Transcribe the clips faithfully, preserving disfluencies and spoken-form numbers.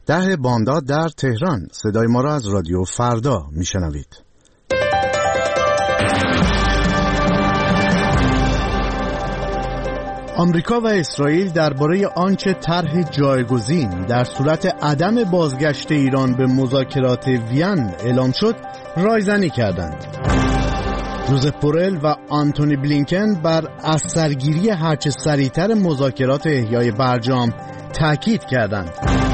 ده بامداد در تهران. صدای ما را از رادیو فردا میشنوید. آمریکا و اسرائیل درباره آنچه طرح جایگزین در صورت عدم بازگشت ایران به مذاکرات وین اعلام شد رایزنی کردند. جوزف بورل و آنتونی بلینکن بر اثرگیری هرچه سریعتر مذاکرات احیای برجام تاکید کردند.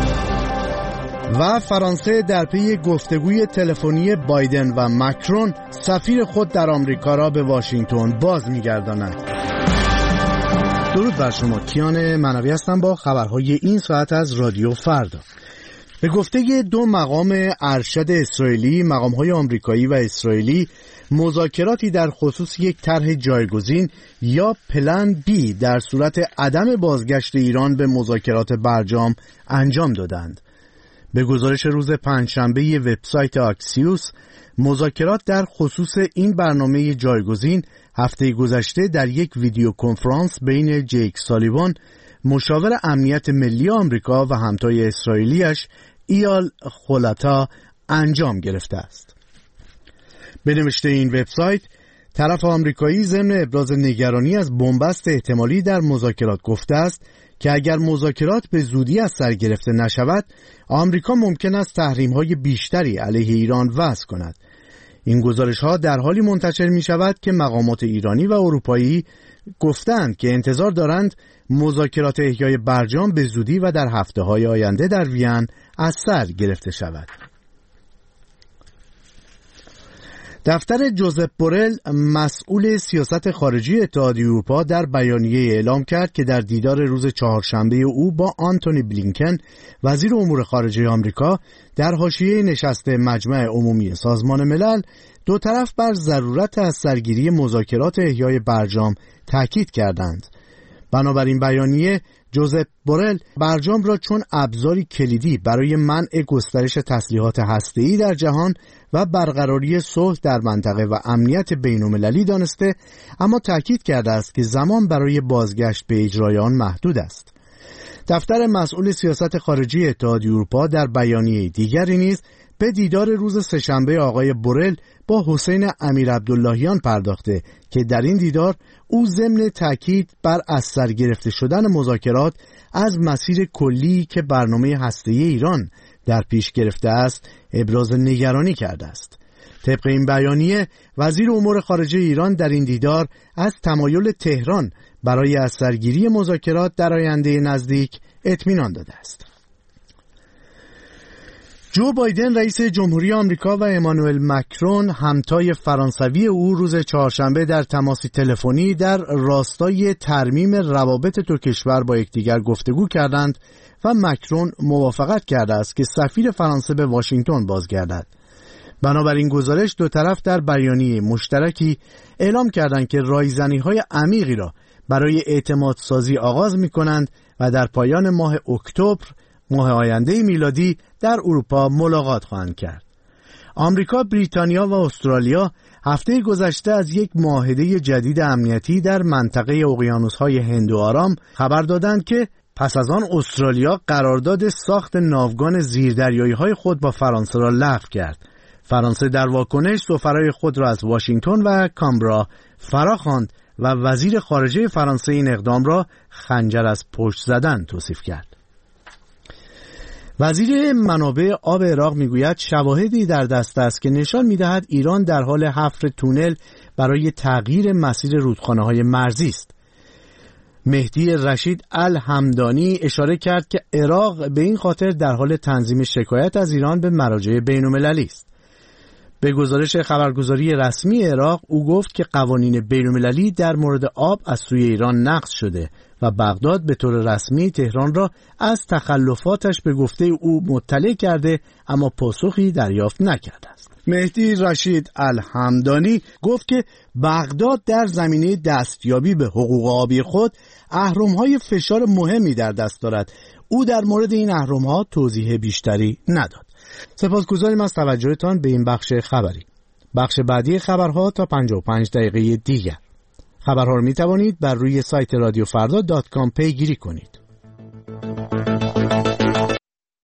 و فرانسه در پی گفتگوی تلفنی بایدن و مکرون سفیر خود در آمریکا را به واشنگتن باز می‌گرداند. درود بر شما، کیان منوی هستم با خبرهای این ساعت از رادیو فردا. به گفته دو مقام ارشد اسرائیلی، مقام‌های آمریکایی و اسرائیلی مذاکراتی در خصوص یک طرح جایگزین یا پلن بی در صورت عدم بازگشت ایران به مذاکرات برجام انجام دادند. به گزارش روز پنجشنبه وبسایت آکسیوس، مذاکرات در خصوص این برنامه جایگزین هفته گذشته در یک ویدیو کنفرانس بین جیک سالیوان، مشاور امنیت ملی آمریکا و همتای اسرائیلیش ایال خولتا انجام گرفته است. به نوشته این وبسایت، طرف آمریکایی ضمن ابراز نگرانی از بنبست احتمالی در مذاکرات گفته است که اگر مذاکرات به زودی از سر گرفته نشود، آمریکا ممکن است تحریم‌های بیشتری علیه ایران وضع کند. این گزارش‌ها در حالی منتشر می‌شود که مقامات ایرانی و اروپایی گفتند که انتظار دارند مذاکرات احیای برجام به زودی و در هفته‌های آینده در وین از سر گرفته شود. دفتر جوزف بورل، مسئول سیاست خارجی اتحادیه اروپا، در بیانیه اعلام کرد که در دیدار روز چهارشنبه او با آنتونی بلینکن، وزیر امور خارجه آمریکا، در حاشیه نشست مجمع عمومی سازمان ملل، دو طرف بر ضرورت از سرگیری مذاکرات احیای برجام تاکید کردند. بنابراین بیانیه، جوزف بورل برجام را چون ابزاری کلیدی برای منع گسترش تسلیحات هسته‌ای در جهان و برقراری صلح در منطقه و امنیت بین‌المللی دانسته، اما تاکید کرده است که زمان برای بازگشت به اجرای آن محدود است. دفتر مسئول سیاست خارجی اتحادیه اروپا در بیانیه دیگری نیز به دیدار روز سه‌شنبه آقای بورل با حسین امیرعبداللهیان پرداخته که در این دیدار او ضمن تاکید بر از سر گرفته شدن مذاکرات از مسیر کلی که برنامه هسته‌ای ایران در پیش گرفته است ابراز نگرانی کرده است. طبق این بیانیه، وزیر امور خارجه ایران در این دیدار از تمایل تهران برای از سرگیری مذاکرات در آینده نزدیک اطمینان داده است. جو بایدن رئیس جمهوری آمریکا و امانوئل مکرون همتای فرانسوی او روز چهارشنبه در تماسی تلفنی در راستای ترمیم روابط دو کشور با یکدیگر گفتگو کردند و مکرون موافقت کرده است که سفیر فرانسه به واشنگتن بازگردد. بنابراین گزارش، دو طرف در بیانیه مشترکی اعلام کردند که رایزنی‌های عمیقی را برای اعتماد سازی آغاز می‌کنند و در پایان ماه اکتبر ماه آینده میلادی در اروپا ملاقات خواهند کرد. آمریکا، بریتانیا و استرالیا هفته گذشته از یک معاهده جدید امنیتی در منطقه اقیانوس‌های هند و آرام خبر دادند که پس از آن استرالیا قرارداد ساخت ناوگان زیردریایی‌های خود با فرانسه را لغو کرد. فرانسه در واکنش سفرای خود را از واشنگتن و کامبرا فراخواند و وزیر خارجه فرانسه این اقدام را خنجر از پشت زدن توصیف کرد. وزیر منابع آب عراق میگوید شواهدی در دست است که نشان میدهد ایران در حال حفر تونل برای تغییر مسیر رودخانه‌های مرزی است. مهدی رشید الحمدانی اشاره کرد که عراق به این خاطر در حال تنظیم شکایت از ایران به مراجع بین‌المللی است. به گزارش خبرگزاری رسمی عراق، او گفت که قوانین بین‌المللی در مورد آب از سوی ایران نقض شده و بغداد به طور رسمی تهران را از تخلفاتش به گفته او مطلع کرده اما پاسخی دریافت نکرده است. مهدی رشید الحمدانی گفت که بغداد در زمینه دستیابی به حقوق آبی خود اهرم‌های فشار مهمی در دست دارد. او در مورد این اهرم‌ها توضیح بیشتری نداد. سپاسگزاریم از توجهتان به این بخش خبری. بخش بعدی خبرها تا پنجاه و پنج دقیقه دیگر. خبرها را می توانید بر روی سایت رادیو فردا دات کام پیگیری کنید.